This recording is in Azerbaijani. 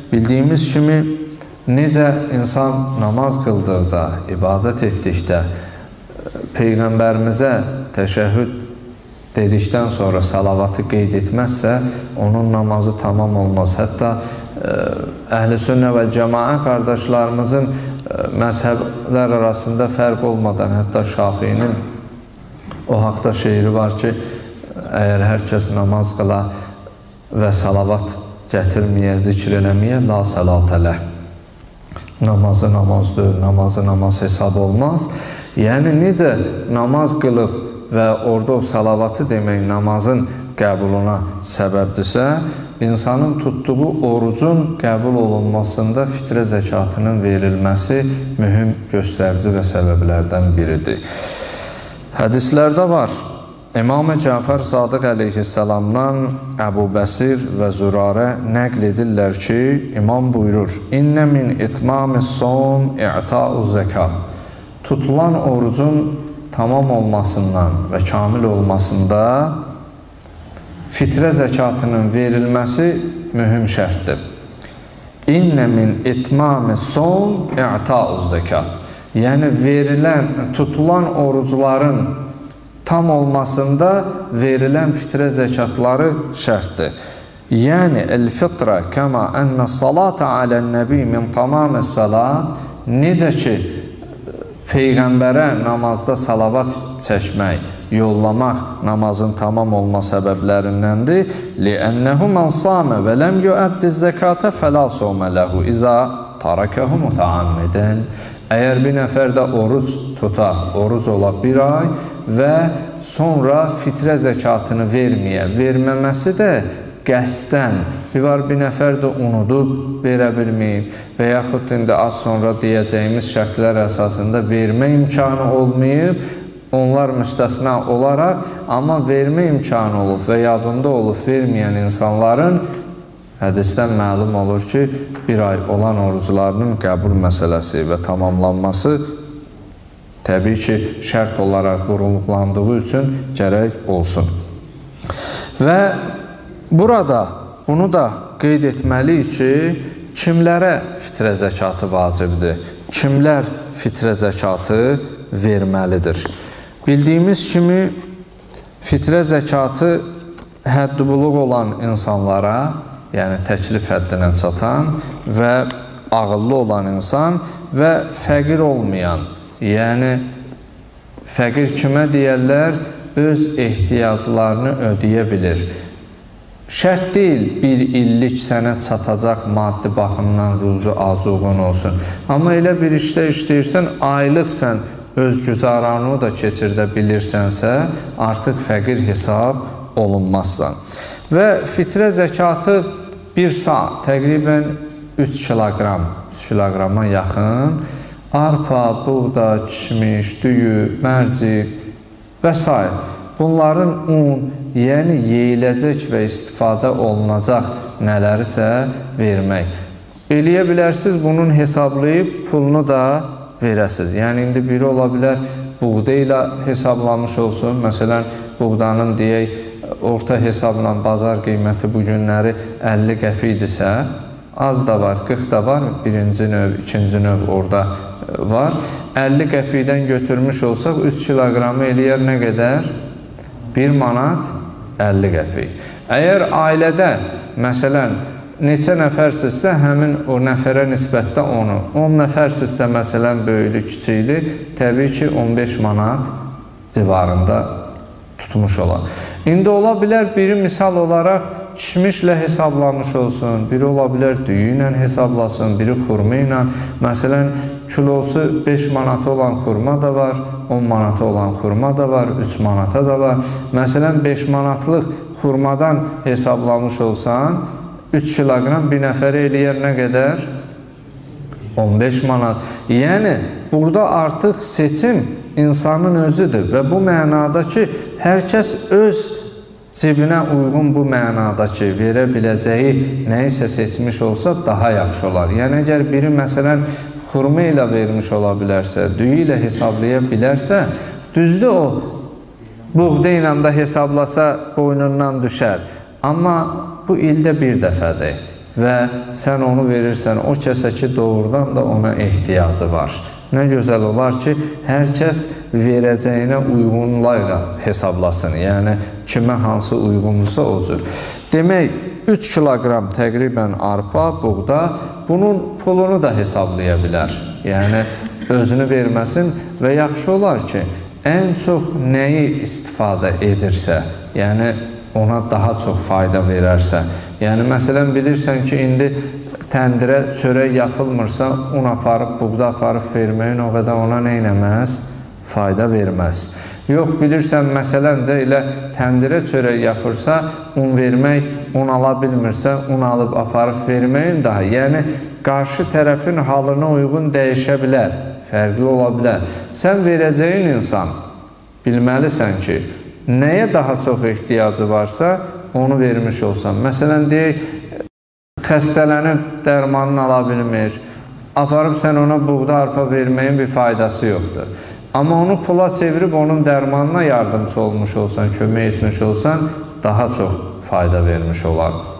bildiyimiz kimi necə insan namaz qıldıqda, ibadət etdikdə Peyğəmbərimizə təşəhhüd dedikdən sonra salavatı qeyd etməzsə, onun namazı tamam olmaz. Hətta Əhl-i Sünnə və Cəmaə qardaşlarımızın məzhəblər arasında fərq olmadan, hətta Şafiyinin o haqda şeiri var ki, əgər hər kəs namaz qıla və salavat gətirməyə, zikr eləməyə, la salatələ. Namazı namazdır, namazı namaz hesab olmaz. Yəni, necə namaz qılıb və orada o salavatı demək namazın qəbuluna səbəbdirsə, insanın tutduğu orucun qəbul olunmasında fitrə zəkatının verilməsi mühüm göstərici və səbəblərdən biridir. Hədislərdə var. İmam-ı Cəfər Sadiq əleyhissalamdan Əbu Bəsir və Zürarə nəql edirlər ki, İmam buyurur, İnnə min itmamis son i'ta'u zəkat. Tutulan orucun tamam olmasından və kamil olmasında fitrə zəkatının verilməsi mühüm şərtdir. İnnə min itmamis son i'ta'u zəkat. Yəni, tutulan orucların tam olmasında verilən fitrə zəkatları şərtdir. Yəni, el-fitrə kəma ənə salatə alən-nəbi min tamamə salat, necə ki, Peyğəmbərə namazda salavat çəkmək, yollamaq namazın tamam olma səbəblərindəndir. Li-ənəhu mən samə və ləm yuəddi zəkatə fəla somə ləhu izə tarakəhu mutəammidən. Əgər bir nəfər də oruc tuta, oruc ola bir ay və sonra fitrə zəkatını verməməsi də qəsdən, bir nəfər də unudub, verə bilməyib və yaxud indi az sonra deyəcəyimiz şərtlər əsasında vermə imkanı olmayıb, onlar müstəsna olaraq, amma vermə imkanı olub və yadında olub verməyən insanların hədisdən məlum olur ki, bir ay olan oruclarının qəbul məsələsi və tamamlanması təbii ki, şərt olaraq vurğulandığı üçün gərək olsun. Və burada bunu da qeyd etməliyik ki, kimlərə fitrə zəkatı vacibdir, kimlər fitrə zəkatı verməlidir. Bildiyimiz kimi, fitrə zəkatı hədd-buluğ olan insanlara, yəni təklif həddinə çatan və ağıllı olan insan və fəqir olmayan, yəni fəqir kimə deyərlər? Öz ehtiyaclarını ödəyə bilir. Şərt deyil, bir illik sənə çatacaq maddi baxımdan ruzu azuğun olsun. Amma elə bir işdə işləyirsən, aylıq sən öz güzaranını da keçirdə bilirsənsə, artıq fəqir hesab olunmazsan. Və fitrə zəkatı bir saat, təqribən 3 kiloqrama yaxın arpa, buğda, kişmiş, düyü, mərci və s. Bunların un, yəni yeyiləcək və istifadə olunacaq nələrisə vermək. Eləyə bilərsiniz, bunun hesablayıb pulunu da verəsiniz. Yəni, indi biri ola bilər, buğda ilə hesablamış olsun. Məsələn, buğdanın deyək, orta hesabla bazar qiyməti bu günləri 50 qəpikdirsə, az da var, 40 da var, birinci növ, ikinci növ orada var. 50 qəpikdən götürmüş olsaq, 3 kiloqramı eləyər nə qədər? 1 manat 50 qəpik. Əgər ailədə, məsələn, neçə nəfərsizsə, həmin o nəfərə nisbətdə onu, 10 nəfərsizsə, məsələn, böyülü, kiçikli, təbii ki, 15 manat civarında tutmuş olar. İndi ola bilər, biri misal olaraq kişmişlə hesablamış olsun, biri ola bilər düyü ilə hesablasın, biri xurma ilə. Məsələn, kilosu 5 manata olan xurma da var, 10 manata olan xurma da var, 3 manata da var. Məsələn, 5 manatlıq xurmadan hesablamış olsan, 3 kiloqram bir nəfərə eləyər nə qədər? 15 manat. Yəni, burada artıq seçim insanın özüdür və bu mənada ki, hər kəs öz cibinə uyğun bu mənada ki, verə biləcəyi nəyisə seçmiş olsa daha yaxşı olar. Yəni, əgər biri məsələn xurma ilə vermiş ola bilərsə, düyü ilə hesablaya bilərsə, düzdür o, buğda ilə də hesablasa boynundan düşər. Amma bu ildə bir dəfədir və sən onu verirsən o kəsə ki, doğrudan da ona ehtiyacı var. Nə gözəl olar ki, hər kəs verəcəyinə uyğunlarla hesablasın. Yəni, kimə hansı uyğunlusa o cür. Demək, 3 kiloqram təqribən arpa, buğda, bunun pulunu da hesablaya bilər. Yəni, özünü verməsin və yaxşı olar ki, ən çox nəyi istifadə edirsə, yəni ona daha çox fayda verərsə. Yəni, məsələn, bilirsən ki, indi təndirə çörək yapılmırsa, un aparıb, buğda aparıb verməyin o qədər ona nə eləməz? Fayda verməz. Yox, bilirsən, məsələn də elə təndirə çörək yapırsa, un vermək, un ala bilmirsə, un alıb aparıb verməyin daha. Yəni, qarşı tərəfin halına uyğun dəyişə bilər, fərqli ola bilər. Sən verəcəyin insan bilməlisən ki, nəyə daha çox ehtiyacı varsa, onu vermiş olsan. Məsələn, deyək, xəstələnib dərmanını ala bilmir, aparıb sən ona buğda arpa verməyin bir faydası yoxdur. Amma onu pula çevirib onun dərmanına yardımcı olmuş olsan, kömək etmiş olsan, daha çox fayda vermiş olar.